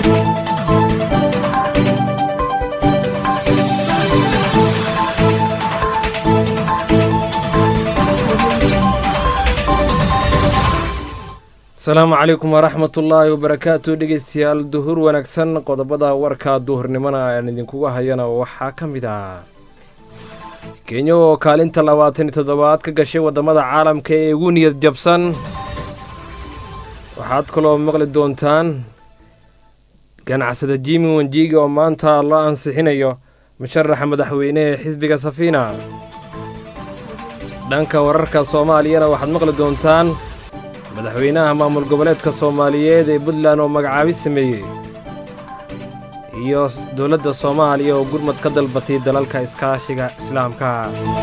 السلام عليكم ورحمة الله وبركاته دقيستيال دهور ونكسن قضبضا وركا دهور نمانا ندنكوها هيانا وحاكم بدا كينيو كالين تلواتين تدوات كغشي ودمادا عالم كي يغوني جبسان وحاد كلو مغلد دونتان كان عسد جيمي ونجيغي ومانتا الله انسحينيو مشرح مدحوينيه حزبك سفينة دانكا ورركا صوماليانا وحاد مغلد دونتان madaxweynaha maamul goboleedka Soomaaliyeed ee Puntland oo magacaabis sameeyay iyo dawladda Soomaaliya oo gurmad ka dalbatay dalalka iskaashiga Islaamka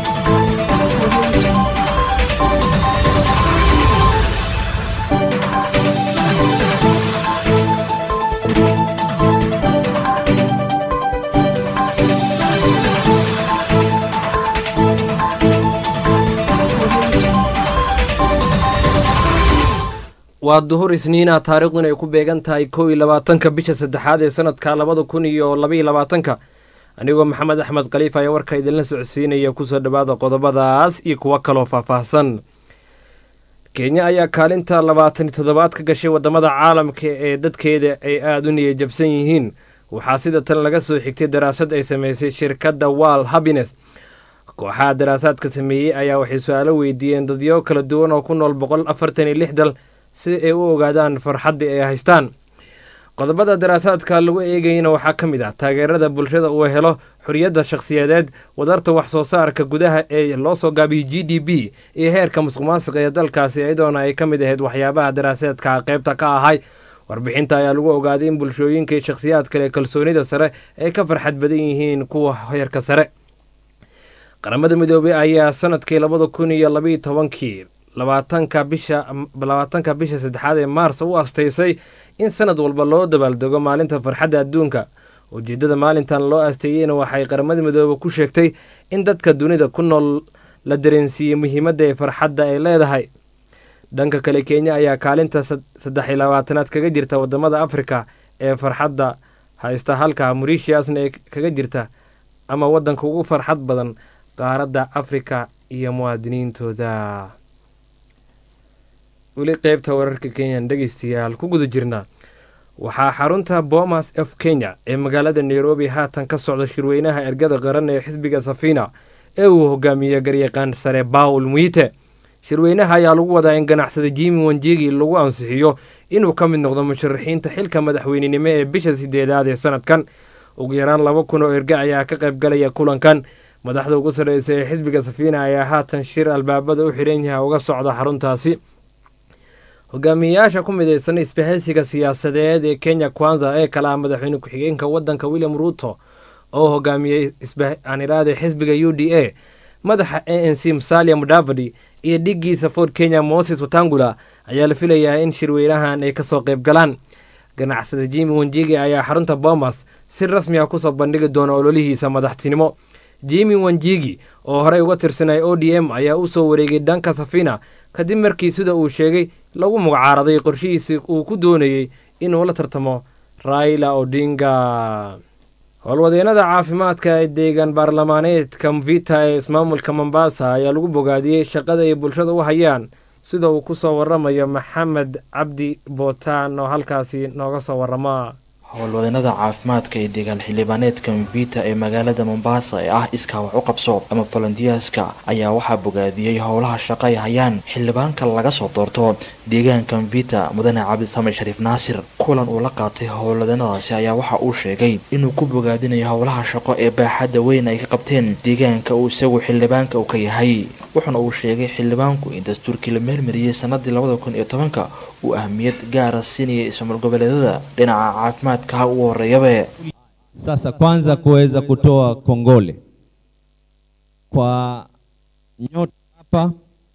والظهور سنينا تاريخنا يكون بيجنتها يكوي لباتنك بيش السدحات سنة كالبادو كوني لبي لباتنك أنيقو محمد أحمد قليفة يوركا يدلنا سعسين يكوسر دبادو قضبادا آس يكوكالو فافاسن كينيا أيا كالنتا لباتني تدبات كغشي ودمادا عالم كيدد كيدا أي آدوني جبسين يهين وحاسدة تنلقسو حكتي دراسات أي سميسي شركة دوال هابينس كوحا دراسات كسميي أيا وحي سؤالو ويديين داديو كلا دوون وكونو البقل أفرتني لحدل si ay u ogaadaan farxadda ay haystaan qodobada daraasaadka lagu eegayna waxa kamid ah taageerada bulshada uu helo xuriyadda shakhsiyadeed wadarta wax soo saarka gudaha ee loo soo gaabiyo GDP iyo heerka musuqmaasuqa ee dalkaasi iyadoona ay kamid ahayd waxyaabaha daraasaadka qaybta ka ahay warbixinta ayaa lagu ogaaday in bulshooyinka iyo shakhsiyaadka kale kalsoonida sare ay ka farxad badan yihiin kuwa heerka sare qaramada midoobay ayaa sanadkii 2012 labaatanka bisha saddexaad ee Maars u asteysay in sanad walba loo dabaaldego maalinta farxadda adduunka ujeedada maalintan loo asteeyayna waxay qaramada midoobay ku sheegtay in dadka dunida ku nool la dareensiiyay muhiimadda ay farxadda ay leedahay dhanka kale Kenya ayaa kaalinta 23aad kaga jirta wadamada Afrika ee farxadda haysta halka Mauritiusna ay kaga jirta ama wadanka ugu farxad badan qaaradda Afrika iyo muwaadiniintooda weli qaybta wararka Kenya dhageystayaal ku guda jirna waxaa xarunta Bomas of Kenya ee magaalada Nairobi haatan ka socda shirweynaha ergada qaran ee xisbiga Safina ee uu hogaamiyo garyaqaan sare Paul Muite shirweynaha ayaa lagu wadaa in ganacsada Jimmy Wanjigi lagu ansixiyo inuu ka mid noqdo musharaxiinta xilka madaxweynenimo ee bisha 8aad ee sanadkan ugu yaraan 2,000 oo erga ayaa ka qayb galaya kulankan madaxda ugu sareysa ee xisbiga Safina ayaa haatan shir albaabada u xiran yahay uga socda xaruntaasi hogaamiyaasha ku midaysan isbahaysiga siyaasadeed ee Kenya Kwanza ee kala madaxweyne ku-xigeenka wadanka William Ruto oo hogaamiyay isbahaysiga xisbiga UDA madaxa ANC Musalia Mudavadi iyo dhigiisa Ford Kenya Moses Wetangula ayaa la filayaa in shirweynahan ay ka soo qayb galaan ganacsada Jimmy Wanjigi ayaa xarunta Bomas si rasmi ah ku soo bandhigi doona ololihiisa madaxtinimo Jimmy Wanjigi oo horey uga tirsanay ODM ayaa u soo wareegay dhanka Safina kadib markii sida uu sheegay lagu magacaaraday qorshihiisa uu ku doonayay inuu la tartamo Raila Odinga howlwadeenada caafimaadka ee deegaan baarlamaaneedka Mvita ee ismaamulka Mombasa ayaa lagu bogaadiyay shaqada ay bulshada u hayaan sida uu ku soo waramayo Maxamed Cabdi Bootaan oo halkaasi nooga soo warama howlwadeenada caafimaadka ee deegaan xildhibaaneedka Mvita ee magaalada Mombasa ee ah iska wax u qabso ama volunteerska ayaa waxa bogaadiyay howlaha shaqo ay hayaan xildhibaanka laga soo doorto deegaanka Mvita mudane Cabdi Sameed Shariif Naasir kulan uu la qaatay howlwadeenadaasi ayaa waxa uu sheegay inuu ku bogaadinayo howlaha shaqo ee baaxadda weyn ay ka qabteen deegaanka uu isagu xildhibaanka u ka yahay wuxuuna uu sheegay xildhibaanku in dastuurkii la meelmariyay sanadii 2010 uu ahmiyad gaar ah siinayay ismaamul goboleedyada dhinaca caafimaadka ugu horeeyaba sasa kwanza kuweza kutoa kongole kwa nyote hapa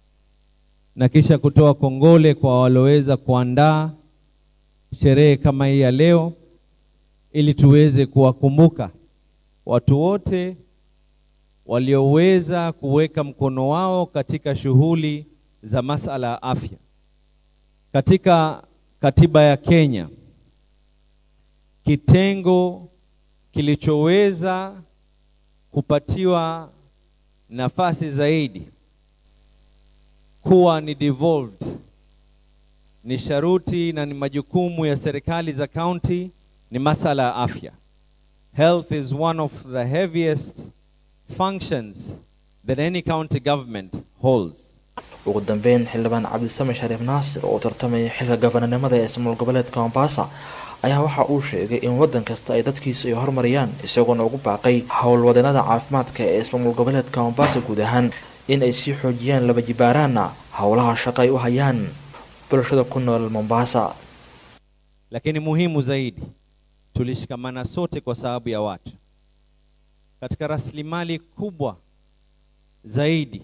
na kisha kutoa kongole kwa waloweza kuandaa sherehe kama hii ya leo ili tuweze kuwakumbuka watu wote walioweza kuweka mkono wao katika shughuli za masuala ya afya. Katika katiba ya Kenya kitengo kilichoweza kupatiwa nafasi zaidi kuwa ni devolved ni sharuti na ni majukumu ya serikali za county ni masala ya afya. Health is one of the heaviest functions that any county government holds. ugu dambeyn xildhibaan Cabdisame Shariif Naasir oo tartamay xilka gabananimada ee ismaamul goboleedka Mombasa ayaa waxa uu sheegay in wadan kasta ay dadkiisa ay horumariyaan isagoo ugu baaqay howlwadeennada caafimaadka ee ismaamul goboleedka Mombasa guud ahaan in ay sii xoojiyaan laba jibaaraana howlaha shaqo ay u hayaan bulshada ku nool Mombasa. Lakini muhimu zaidi tulishikamana sote kwa sababu ya watu. Katika rasilimali kubwa zaidi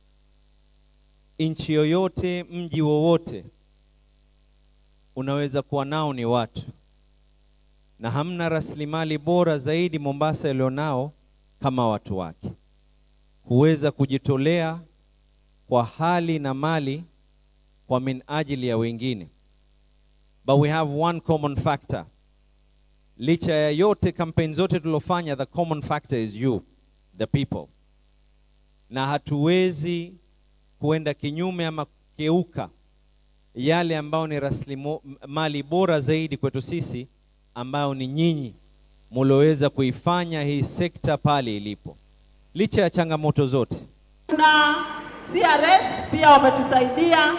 nchi yoyote, mji wowote unaweza kuwa nao ni watu. Na hamna rasilimali bora zaidi Mombasa ilionao kama watu wake. Huweza kujitolea kwa hali na mali kwa minajili ya wengine. But we have one common factor. Licha ya yote kampeni zote tulofanya, the common factor is you, the people. Na hatuwezi kuenda kinyume ama keuka yale ambao ni rasilimali bora zaidi kwetu sisi, ambao ni nyinyi muloweza kuifanya hii sekta pale ilipo. Licha ya changamoto zote. Na CRS pia wametusaidia.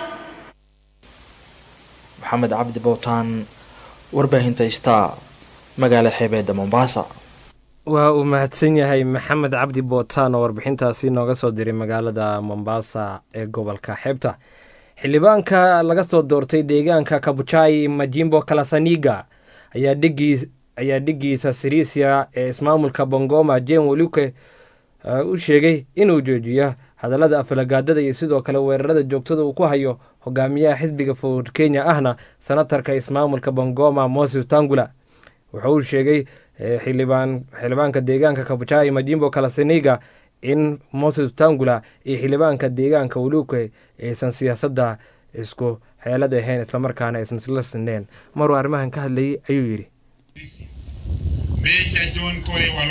Mohamed Abdi Bowtaan, warbaahinta Star, magaalada xeebeedda Mombasa. waa uu mahadsan yahay Maxamed Cabdi Bowtaan oo warbixintaasi nooga soo diray magaalada Mombasa ee gobolka xeebta. xildhibaanka laga soo doortay deegaanka Kabuchai Majimbo Kalasaniga ayaa dhigiisa Sirisia ee ismaamulka Bungoma Jane Waluke u sheegay inuu joojiyo hadallada aflagaadada iyo sidoo kale weerarada joogtada uu ku hayo hogaamiyaha xisbiga Ford Kenya ahna senatarka ismaamulka Bungoma Moses Wetangula. wuxuu sheegay xildhibaanka deegaanka Kabuchai Majimbo Kalasaniga in Moses Wetangula iyo xildhibaanka deegaanka Waluke aysan siyaasadda isku xeelad ahayn isla markaana aysan isla sineen. maruu arrimahan ka hadlayay ayuu yiri Major John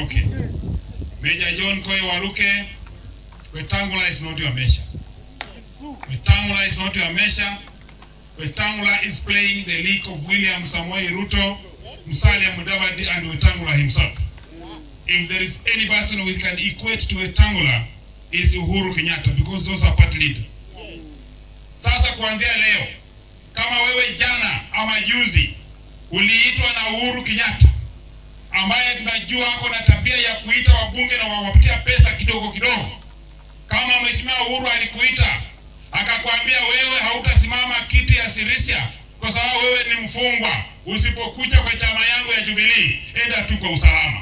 Koe Waluke, Wetangula is not your measure. Wetangula is not your measure. Wetangula is playing the league of William Samoei Ruto, Musalia Mudavadi and Wetangula himself. If there is any person we can equate to Wetangula is Uhuru Kenyatta, because those are party leaders. Sasa kuanzia leo, kama wewe jana ama juzi uliitwa na Uhuru Kenyatta, ambaye tunajua ako na tabia ya kuita wabunge na wawapatia pesa kidogo kidogo. Kama mheshimiwa Uhuru alikuita akakwambia wewe hautasimama kiti ya Sirisia kwa sababu wewe ni mfungwa, usipokuja kwa chama yangu ya Jubilee, enda tu kwa usalama.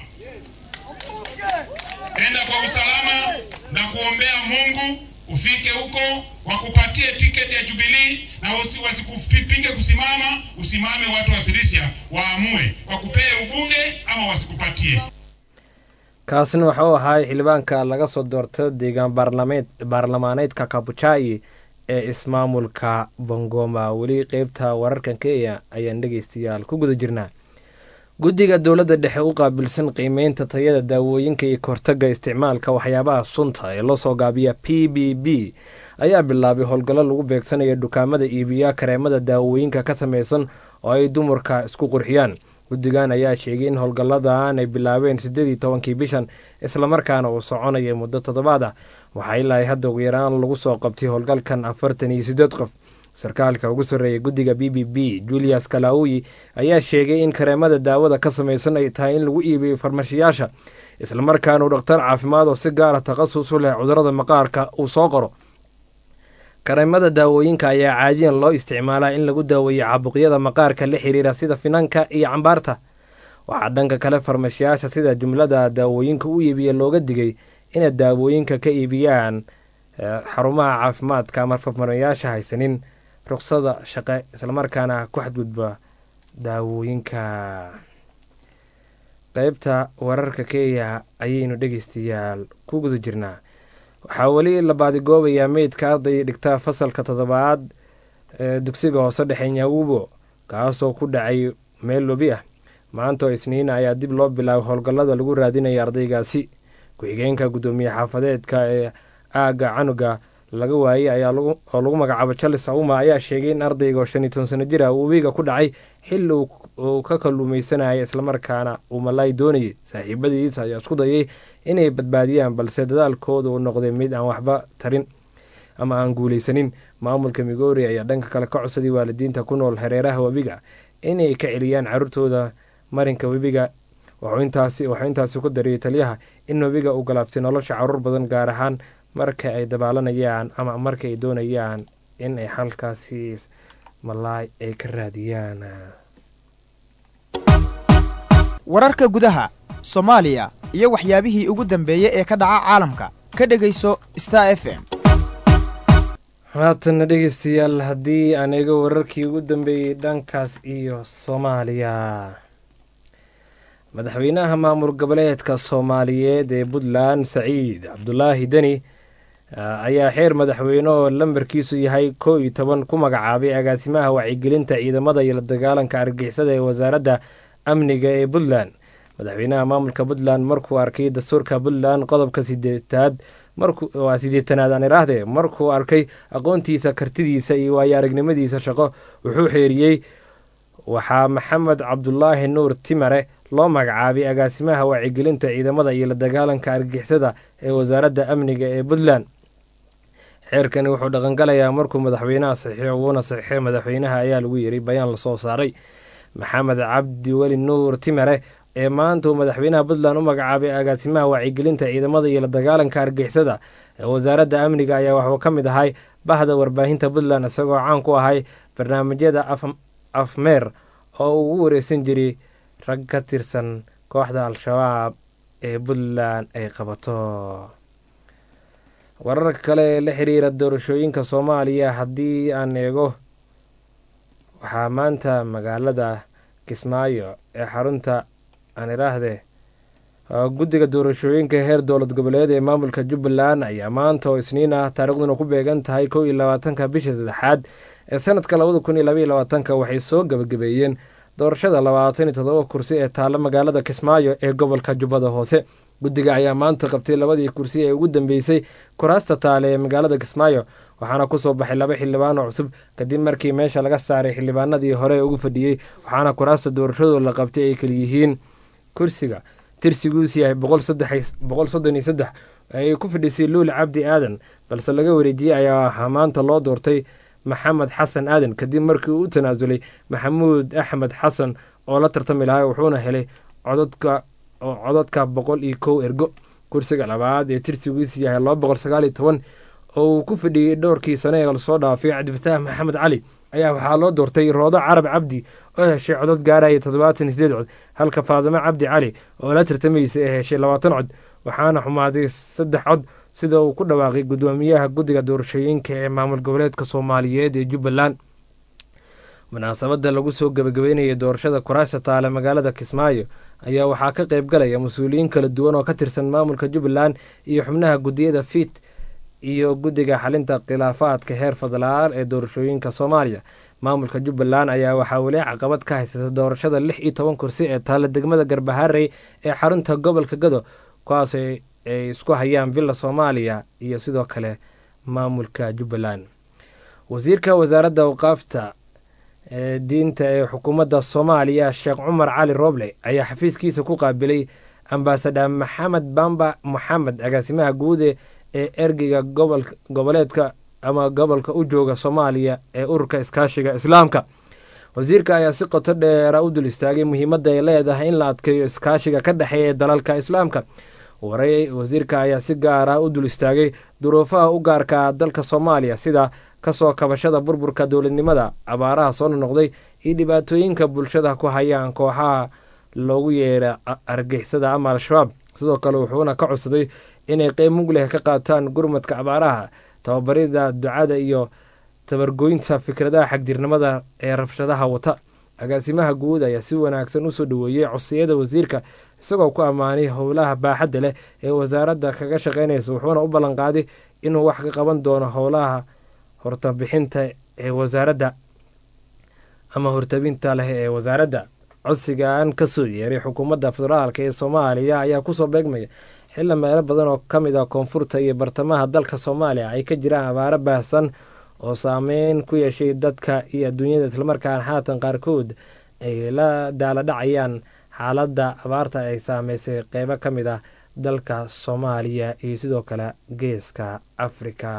Enda kwa usalama na kuombea Mungu ufike huko wakupatie tiketi ya Jubilee, na wasikupinge kusimama, usimame watu wa Sirisia waamue wakupee ubunge ama wasikupatie. kaasina wuxuu ahaa xildhibaanka laga soo doortay deegaan baarlamaaneedka Kabuchai ee ismaamulka Bungoma. weli qaybta wararkan Kenya ayaan dhageystayaal ku guda jirnaa. guddiga dowladda dhexe u qaabilsan qiimeynta tayada daawooyinka iyo kahortagga isticmaalka waxyaabaha sunta ee loo soo gaabiya PBB ayaa bilaabay howlgallo lagu beegsanayo dukaamada iibiya kareemada daawooyinka ka samaysan oo ay dumarka isku qurxiyaan. guddigan ayaa sheegay in howlgalladan ay bilaabeen 18 bishan isla markaana uu soconayay muddo 7 ah. waxaa ilaa hadda ugu yaraan lagu soo qabtay howlgalkan 48 qof. sarkaalka ugu sarreeyay guddiga BBB Julius Kalauyi ayaa sheegay in kareemada daawada ka samaysan ay tahay in lagu iibiyo farmashiyaasha isla markaana uu dhakhtar caafimaad oo si gaar ah takhasus u leh cudurrada maqaarka uu soo qoro. kareemada daawooyinka ayaa caadiyan loo isticmaalaa in lagu daaweeyo caabuqyada maqaarka la xiriira sida finanka iyo cambaarta. waxaa dhanka kale farmashiyaasha sida jumlada daawooyinka u iibiya looga digay inay daawooyinka ka iibiyaan xarumaha caafimaadka ama farmashiyaasha haysanin ruqsada shaqo isla markaana ku xadgudba daawooyinka. qaybta wararka Kenya ayaynu dhageystayaal ku guda jirnaa. waxaa weli la baadigoobayaa meydka arday dhigta fasalka 7aad dugsiga hoose dhexe Nyawubo kaasoo ku dhacay meel lobi ah. maanta oo isniin ayaa dib loo bilaabay howlgallada lagu raadinaya ardaygaasi. ku-xigeenka guddoomiye xaafadeedka ee aagga canuga laga waayey oo lagu magacaabo Charles Auma ayaa sheegay in ardayga oo 15 sano jir ah uu webiga ku dhacay xilli uu ka kalluumaysanayay islamarkaana uu malay doonayay. saaxiibadiisa ayaa isku dayay inay badbaadiyaan balse dadaalkooda uu noqday mid aan waxba tarin ama aan guulaysanin. maamulka Migori ayaa dhanka kale ka codsaday waalidiinta ku nool hareeraha webiga inay ka celiyaan carruurtooda marinka webiga. wuxuu intaasi ku dariyay taliyaha in webiga uu galaaftay nolosha carruur badan, gaar ahaan marka ay dabaalanayaan ama marka ay doonayaan in ay halkaasi malaay ay ka raadiyaan. wararka gudaha Soomaaliya iyo waxyaabihii ugu dambeeyay ee ka dhaca caalamka ka dhageyso Star FM. haatan dhegeystayaal, haddii aan eego wararkii ugu dambeeyay dhankaas iyo Soomaaliya. madaxweynaha maamul goboleedka Soomaaliyeed ee Puntland Saciid Cabdulaahi Deni ayaa xeer madaxweyne oo lambarkiisu yahay 11 ku magacaabay agaasimaha wacyigelinta ciidamada iyo la dagaalanka argagixisada ee wasaaradda amniga ee Puntland. madaxweynaha maamulka Puntland markuu arkay dastuurka Puntland qodobka 8aad markuu arkay aqoontiisa, kartidiisa iyo waayo-aragnimadiisa shaqo, wuxuu xeeriyey waxaa Maxamed Cabdulaahi Nuur Timare loo magacaabay agaasimaha wacyigelinta ciidamada iyo la dagaalanka argagixisada ee wasaaradda amniga ee Puntland. xeerkani wuxuu dhaqangalayaa markuu madaxweynaha saxiixo, uuna saxiixay madaxweynaha ayaa lagu yeeray bayaan lasoo saaray. Maxamed Cabdi Weli Nuur Timare ee maanta uu madaxweynaha Puntland u magacaabay agaasimaha wacyigelinta ciidamada iyo la dagaalanka argagixisada ee wasaaradda amniga ayaa waxuu ka mid ahay bahda warbaahinta Puntland, isagoo caan ku ahay barnaamijyada afmeer oo uu ugu wareysan jiray rag ka tirsan kooxda Al-Shabaab ee Puntland ay qabato. wararka kale ee la xiriira doorashooyinka Soomaaliya haddii aan eego, waxaa maanta magaalada Kismaayo ee xarunta guddiga doorashooyinka heer dowlad goboleed ee maamulka Jubbaland ayaa maanta oo isniin ah taariikhduna ku beegan tahay 21 bisha 3 ee sanadka 2022 waxay soo gabagabeeyeen doorashada 27 kursi ee taala magaalada Kismaayo ee gobolka Jubbada Hoose. guddiga ayaa maanta qabtay 2 kursi ee ugu dambeysay kuraasta taale ee magaalada Kismaayo, waxaana ku soo baxay 2 xildhibaan oo cusub kadib markii meesha laga saaray xildhibaanadii hore ugu fadhiyey. waxaana kuraasta doorashadu la qabtay ay kala yihiin kursiga tirsigiisu yahay 133 ay ku fadhisay Luul Cabdi Aadan, balse laga wareejiyey ayaa maanta loo doortay Maxamed Xasan Aadan kadib markii uu tanaasulay Maxamuud Axmed Xasan oo la tartami lahaa, wuxuuna helay codadka 101 ergo. kursiga labaad ee tirsigiisu yahay 219 oo uu ku fadhiyey dhowrkii sane ee lasoo dhaafay Cabdifataax Maxamed Cali ayaa waxaa loo doortay Roodo Carab Cabdi oo heshay codad gaaraya 78 cod, halka Faadimo Cabdi Cali oo la tartamaysa ee heshay 20 cod, waxaana xumaaday 3 cod sida uu ku dhawaaqay gudoomiyaha guddiga doorashooyinka ee maamul goboleedka Soomaaliyeed ee Jubbaland. munaasabada lagu soo gabagabeynayay doorashada kuraasta taale magaalada Kismaayo ayaa waxaa ka qayb galaya mas-uuliyiin kala duwan oo ka tirsan maamulka Jubbaland iyo xubnaha guddiyada FIT iyo guddiga xalinta khilaafaadka heer federaal ee doorashooyinka Soomaaliya. maamulka Jubbaland ayaa waxaa weli caqabad ka haysata doorashada 16 kursi ee taale degmada Garbaharey ee xarunta gobolka Gado, kuwaas ay isku hayaan Villa Soomaaliya iyo sidoo kale maamulka Jubbaland. wasiirka wasaaradda awqaafta diinta ee xukuumadda Soomaaliya Sheekh Cumar Cali Roble ayaa xafiiskiisa ku qaabilay ambassador Maxamed Bamba Maxamed, agaasimaha guud ee ergeyga goboleedka ama gobolka u jooga Soomaaliya ee ururka iskaashiga Islaamka. wasiirka ayaa si qoto dheer u dul istaagay muhiimadda ay leedahay in la adkeeyo iskaashiga ka dhexeeya dalalka Islaamka. wasiirka ayaa si gaar ah u dul istaagay duruufaha u gaarka dalka Soomaaliya sida kasoo kabashada burburka dowladnimada, abaaraha soo noqday iyo dhibaatooyinka bulshada ku hayaan kooxaha loogu yeera argagixisada ama Al-Shabaab. sidoo kale wuxuuna ka codsaday inay qayb mug leh ka qaataan gurmadka abaaraha, tababarida ducada iyo tabargoynta fikradaha xagdirnimada ee rabshadaha wata. agaasimaha guud ayaa si wanaagsan u soo dhaweeyey codsiyada wasiirka, isagoo ku ammaanay howlaha baaxadda leh ee wasaaradda kaga shaqeynaysa, wuxuuna u ballan qaaday inuu wax ka qaban doono howlaha hortabixinta ee wasaaradda ama hortabinta leh ee wasaaradda. codsigan kasoo yeeray xukuumadda federaalk ee soomaaliya ayaa kusoo beegmaya xilla meelo badan oo ka mid ah koonfurta iyo bartamaha dalka soomaaliya ay ka jiraan abaaro baahsan oo saameyn ku yeeshay dadka iyo adduunyada islamarkaana haatan qaarkood ay la daaladhacayaan xaaladda abaarta ay saameysay qeybo ka mid ah dalka soomaaliya iyo sidoo kale geeska afrika.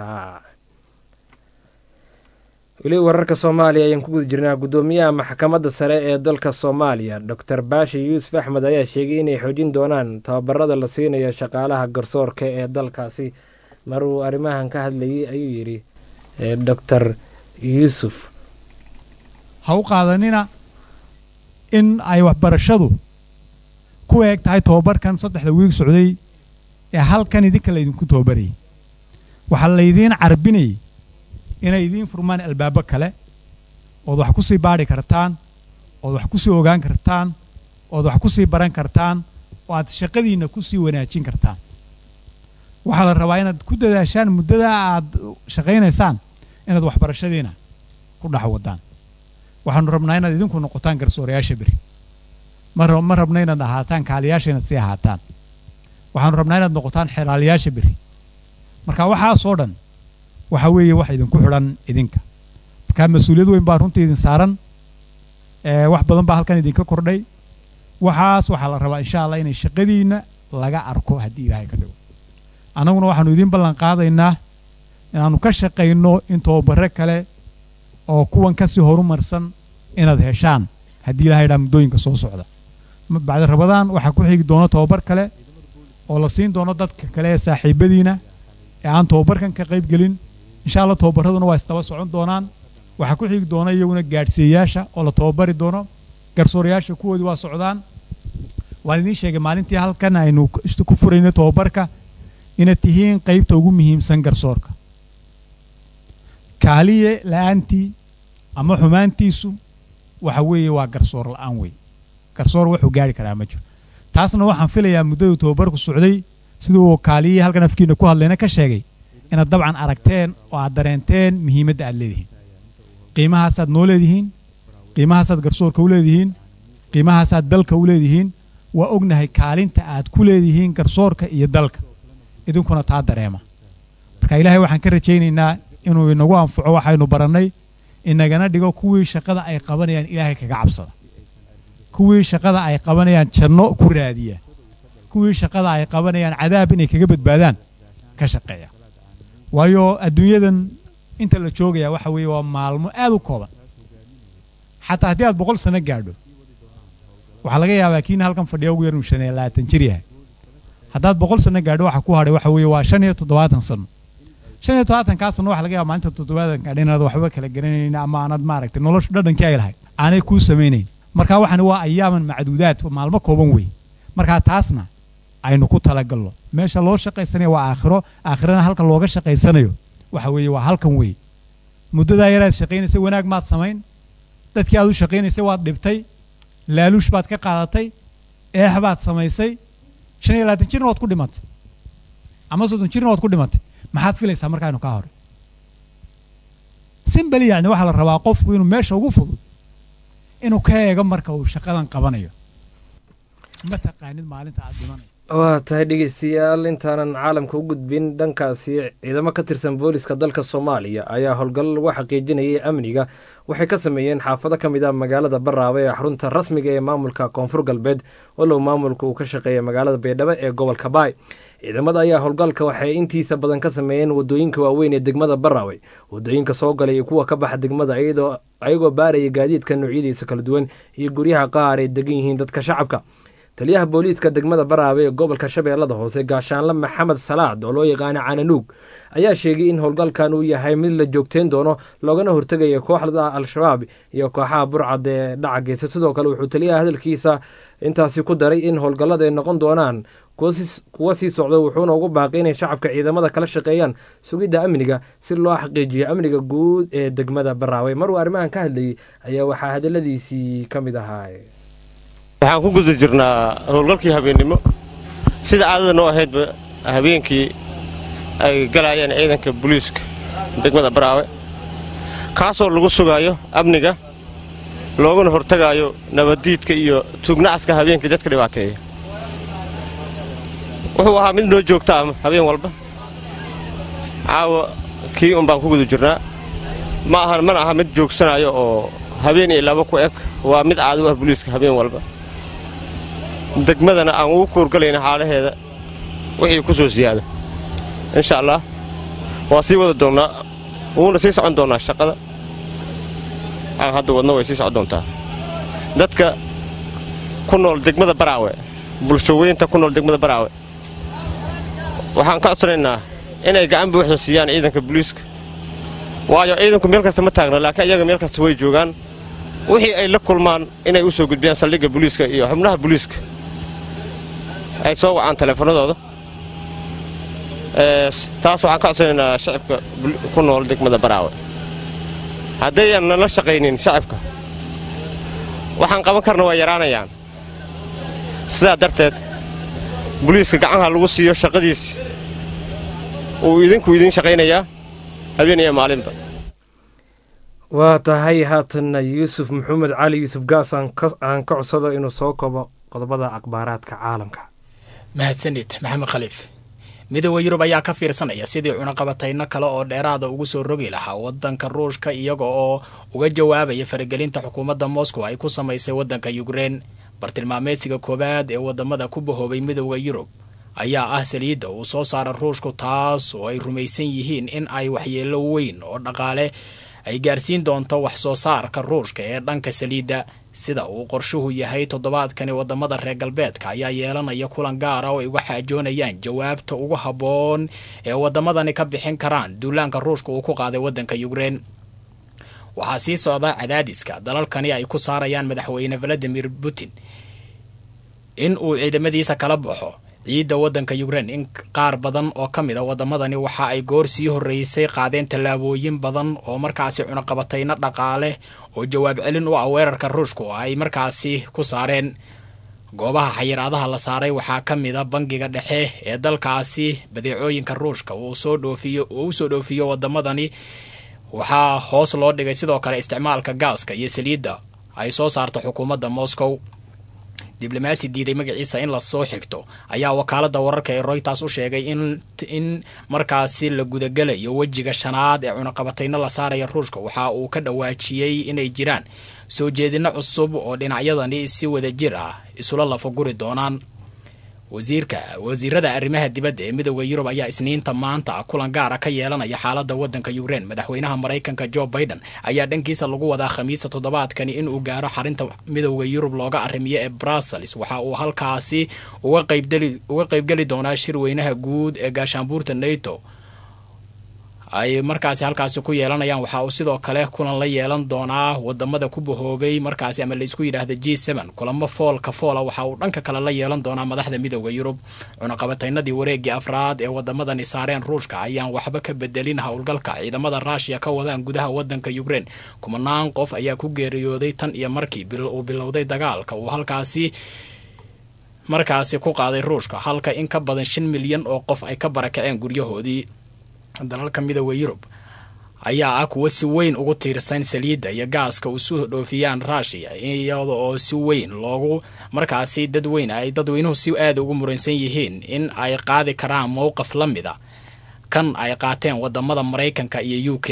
weli wararka soomaaliya ayaan ku guda jirnaa. guddoomiyaha maxkamadda sare ee dalka soomaaliya doctor baashi yuusuf axmed ayaa sheegay inay xoojin doonaan tababarada la siinayo shaqaalaha garsoorka ee dalkaasi. maruu arrimahan ka hadlayay ayuu yidhi doctor yuusuf, ha u qaadanina in ay waxbarashadu ku eeg tahay tobabarkan 3 wiig socday ee halkan idinka laydinku tobabarayay. waxaa laydiin carbinayay inay idiin furmaan albaabo kale ood wax ku sii baadhi kartaan, ood wax ku sii ogaan kartaan, ood wax ku sii baran kartaan, oo aad shaqadiinna ku sii wanaajin kartaan. waxaa la rabaa inaad ku dadaashaan muddada aad shaqaynaysaan inaad waxbarashadiina ku dhex wadaan. waxaanu rabnaa inaad idinku noqotaan garsoorayaasha beri. ma rabna inaad ahaataan kaaliyaasha inaad sii ahaataan. waxaanu rabnaa inaad noqotaan xeraaliyaasha beri. marka waxaasoo dhan waxa weeye wax idinku xidhan idinka. marka mas-uuliyad weyn baa runtii idin saaran. wax badan baa halkan idinka kordhay. waxaa la rabaa insha allah inay shaqadiinna laga arko haddii ilaahay ka dhigo. annaguna waxaanu idiin ballan qaadaynaa inaannu ka shaqayno in tababare kale oo kuwan ka sii horumarsan inaad heshaan haddii ilaahay dhaa muddooyinka soo socda. bacda rabadaan waxaa ku xigi doono tababar kale oo la siin doono dadka kale ee saaxiibadiina ee aan tababarkan ka qayb gelin. insha allah tababaraduna waa isdaba socon doonaan. waxaa ku xigi doona iyaguna gaadhsiiyayaasha oo la tababari doono. garsoorayaasha kuwoodii waa socdaan. waan idiin sheegay maalintii halkan aynu ku furayno tababarka inaad tihiin qaybta ugu muhiimsan garsoorka. kaaliye la'aantii ama xumaantiisu waxa weeye waa garsoor la'aan wey. garsoor wuxuu gaari karaa ma jiro. taasna waxaan filayaa muddadu tababarku socday siduu kaaliye halkan afkiina ku hadlayna ka sheegay inaad dabcan aragteen oo aad dareenteen muhiimadda aad leedihiin. qiimahaasaad noo leedihiin, qiimahaasaad garsoorka u leedihiin, qiimahaasaad dalka u leedihiin. waa ognahay kaalinta aad ku leedihiin garsoorka iyo dalka. idinkuna taa dareema. marka ilaahay waxaan ka rajaynaynaa inuu inagu anfaco waxaynu barannay, inagana dhigo kuwii shaqada ay qabanayaan ilaahay kaga cabsada, kuwii shaqada ay qabanayaan janno ku raadiya, kuwii shaqada ay qabanayaan cadaab inay kaga badbaadaan ka shaqeeya. waayo adduunyadan inta la joogaya waxa weeye waa maalmo aad u kooban. xataa haddii aad 100 sano gaadho waxaa laga yaabaa kiina halkan fadhiya ugu yar uu 25 jir yahay. haddaad 100 sano gaadho waxa ku hadhay waxa weeye waa 75 sano. 75 sano waxa laga yaabaa maalinta 70 gaadho inaad waxba kala garanaynin ama aanad maaragtay nolosha dhadhankii ay lahayd aanay kuu samaynayn. marka waxani waa ayaaman macduudaad, maalmo kooban wey. marka taasna aynu ku talagalno. meesha loo shaqaysanayo waa aakhiro, aakhirana halka looga shaqaysanayo waxa weeye waa halkan wey. muddadaa yaraad shaqaynaysay wanaag maad samayn, dadkii aad u shaqaynaysay waad dhibtay, laaluush baad ka qaadatay, eex baad samaysay, 25 jirna waad ku dhimatay ama 30 jirna waad ku dhimatay. maxaad filaysaa markaaynu ka hor? simbali yani waxaa la rabaa qofku inuu meesha ugu fudud inuu ka eego marka uu shaqadan qabanayo. ma taqaanid maalinta aad dhimanayso. waa tahay dhegeystayaal, intaanan caalamka u gudbin dhankaasi, ciidamo ka tirsan booliska dalka soomaaliya ayaa howlgal lagu xaqiijinayay amniga waxay ka sameeyeen xaafado ka mid ah magaalada Baraawe ee xarunta rasmiga ee maamulka koonfur galbeed, walow maamulka uu ka shaqeeya magaalada Baydhabo ee gobolka Baay. ciidamada ayaa howlgalka waxay intiisa badan ka sameeyeen wadooyinka waaweyn ee degmada Baraawe, wadooyinka soo galay iyo kuwa ka baxa degmada, ayagoo baaraya gaadiidka noocyadiisa kala duwan iyo guryaha qaar ay degan yihiin dadka shacabka. taliyaha booliiska degmada Baraawe ee gobolka Shabeellada Hoose Gaashaanle Maxamed Salaad oo loo yaqaan Cananuug ayaa sheegay in howlgalkan uu yahay mid la joogteyn doono loogana hortagayo kooxda Al-Shabaab iyo kooxaha burcad ee dhaca geysa. sidoo kale wuxuu taliyaha hadalkiisa intaasi ku daray in howlgallada ay noqon doonaan kuwa sii socda, wuxuuna ugu baaqay inay shacabka ciidamada kala shaqeeyaan sugidda amniga si loo xaqiijiyo amniga guud ee degmada Baraawe. maruu arrimahan ka hadlayay ayaa waxaa hadaladiisii ka mid ahaa: waxaan ku guda jirnaa howlgalkii habeennimo sida caadada noo ahaydba habeenkii ay galayeen ciidanka booliiska degmada Baraawe, kaasoo lagu sugaayo amniga looguna hortagaayo nabaddiidka iyo tuugnacaska habeenkii dadka dhibaateeya wuxuu ahaa mid noo joogta ama habeen walba caawa kii un baan ku guda jirnaa mana aha mid joogsanayo oo habeen iyo laba ku eg waa mid caadi u ah booliiska habeen walba degmadana aan ugu kuurgalayna xaalaheeda wixii ku soo siyaada insha allah waa sii wada doonnaa wuuna sii socon doonnaa shaqada aan hadda wadno way sii socon doontaa dadka ku nool degmada Baraawe bulshooyinta ku nool degmada Baraawe waxaan ka codsanaynaa inay gacan buuxda siiyaan ciidanka booliiska waayo ciidanku meel kasta ma taagna laakiin iyaga meel kasta way joogaan wixii ay la kulmaan inay u soo gudbiyaan saldhigga booliiska iyo xubnaha booliiska ay soo wacaan teleefanadooda taas waxaan ka codsanaynaa shacabka ku nool degmada Baraawe haddayaan nala shaqaynin shacabka waxaan qaban karna waa yaraanayaan sidaa darteed booliiska gacanha lagu siiyo shaqadiisi uu idin shaqaynayaa habeen iyo maalinba waa tahay haatanna yuusuf maxamed cali yuusuf gaas aan ka codsado inuu soo kobo qodobada akhbaaraadka caalamka mahadsanid maxamed khaliif midowga Yurub ayaa ka fiirsanaya sidii cunaqabatayno kale oo dheeraada ugu soo rogi lahaa wadanka Ruushka iyaga oo uga jawaabaya faragelinta xukuumadda Moscow ay ku samaysay wadanka Ukraine bartilmaameedsiga koobaad ee wadamada ku bahoobay midowga Yurub ayaa ah saliidda uu soo saaray Ruushku taas oo ay rumaysan yihiin in ay waxyeello weyn oo dhaqaale ay gaarsiin doonto wax soo saarka Ruushka ee dhanka saliidda sida uu qorshuhu yahay toddobaadkani wadamada reer galbeedka ayaa yeelanaya kulan gaar ah oo ay uga xaajoonayaan jawaabta ugu habboon ee wadamadani ka bixin karaan duulaanka Ruushka uu ku qaaday wadanka Ukraine waxaa sii socda cadaadiska dalalkani ay ku saarayaan madaxweyne Vladimir Putin in uu ciidamadiisa kala baxo ciidda wadanka Ukraine in qaar badan oo ka mid ah wadamadani waxa ay goor sii horeysay qaadeen tallaabooyin badan oo markaasi cunaqabatayna dhaqaale oo jawaab celin u ah weerarka Ruushka oo ay markaasi ku saareen goobaha xayiraadaha la saaray waxaa ka mid ah bangiga dhexe ee dalkaasi badeecooyinka Ruushka uu soo dhoofiyo wadamadani waxaa hoos loo dhigay sidoo kale isticmaalka gaaska iyo saliidda ay soo saarto xukuumadda Moscow diblomaasi diiday magaciisa in la soo xigto ayaa wakaaladda wararka ee Reuters u sheegay in markaasi la gudagalayo wajiga shanaad ee cunaqabatayna la saaraya Ruushka waxa uu ka dhawaajiyay inay jiraan soo jeedino cusub oo dhinacyadani si wada jir ah isula lafaguri doonaan wasiirada arrimaha dibadda ee midowga Yurub ayaa isniinta maanta kulan gaar ah ka yeelanaya xaaladda wadanka Ukraine madaxweynaha Mareykanka Joe Biden ayaa dhankiisa lagu wadaa Khamiista toddobaadkani in uu gaaro xarinta midowga Yurub looga arrimiyo ee Brussels waxa uu halkaasi uga qaybgali doonaa shir weynaha guud ee gaashaanbuurta NATO ay markaasi halkaasi ku yeelanayaan waxa uu sidoo kale kulan la yeelan doonaa wadamada ku bahoobay markaasi ama la isku yiraahdo G7 kulamo foolka foola waxa uu dhanka kale la yeelan doonaa madaxda midowga Yurub cunaqabataynadii wareegii afraad ee wadamadani saareen Ruushka ayaan waxba ka bedelin howlgalka ciidamada Russia ka wadaan gudaha wadanka Ukraine kumanaan qof ayaa ku geeriyooday tan iyo markii uu bilowday dagaalka uu halkaasi markaasi ku qaaday Ruushka halka in ka badan 5 milyan oo qof ay ka barakaceen guryahoodii dalalka midowga Yurub ayaa ah kuwa si weyn ugu tiirsan saliidda iyo gaaska u soo dhoofiyaan Russia iyadoo oo si weyn loogu markaasi dadweynuhu si aad ugu muransan yihiin in ay qaadi karaan mowqif la mid ah kan ay qaateen wadamada Mareykanka iyo UK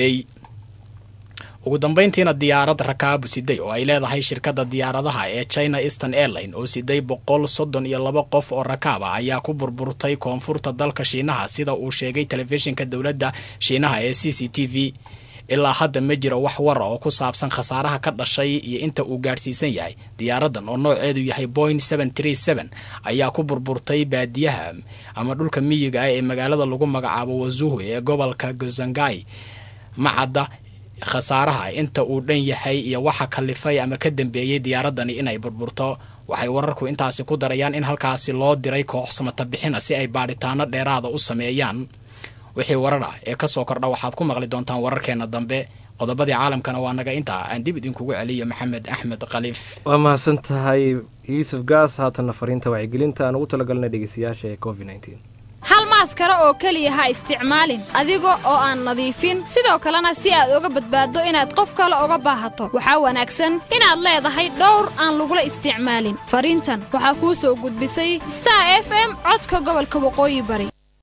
ugu dambeyntiina diyaarad rakaab siday oo ay leedahay shirkadda diyaaradaha ee China Eastern Airlines oo siday 132 qof oo rakaab ah ayaa ku burburtay koonfurta dalka Shiinaha sida uu sheegay telefishinka dawladda Shiinaha ee CCTV ilaa hadda ma jiro wax war oo ku saabsan khasaaraha ka dhashay iyo inta uu gaarsiisan yahay diyaaradan oo nooceedu yahay Boeing 737 ayaa ku burburtay baadiyaha ama dhulka miyiga ah ee magaalada lagu magacaabo Wazuhu ee gobolka Gozangai macada khasaaraha inta uu dhan yahay iyo waxa kalifay ama ka dambeeyay diyaaradani inay burburto waxay wararku intaasi ku darayaan in halkaasi loo diray koox samata bixina si ay baaritaano dheeraada u sameeyaan wixii warar ah ee ka soo kordha waxaad ku maqli doontaan wararkeena dambe qodobadii caalamkana waa naga inta aan dib idinkugu celiyo maxamed axmed khaliif waa mahadsan tahay yuusuf gaas haatan fariinta wacyigelinta aan ugu talagalnay dhegeystayaasha ee COVID-19 hal maaskaro oo keliya ha isticmaalin adiga oo aan nadiifin sidoo kalena si aad uga badbaado inaad qof kale uga baahato waxaa wanaagsan inaad leedahay dhowr aan lagula isticmaalin fariintan waxaa kuu soo gudbisay Star FM codka gobolka Waqooyi Bari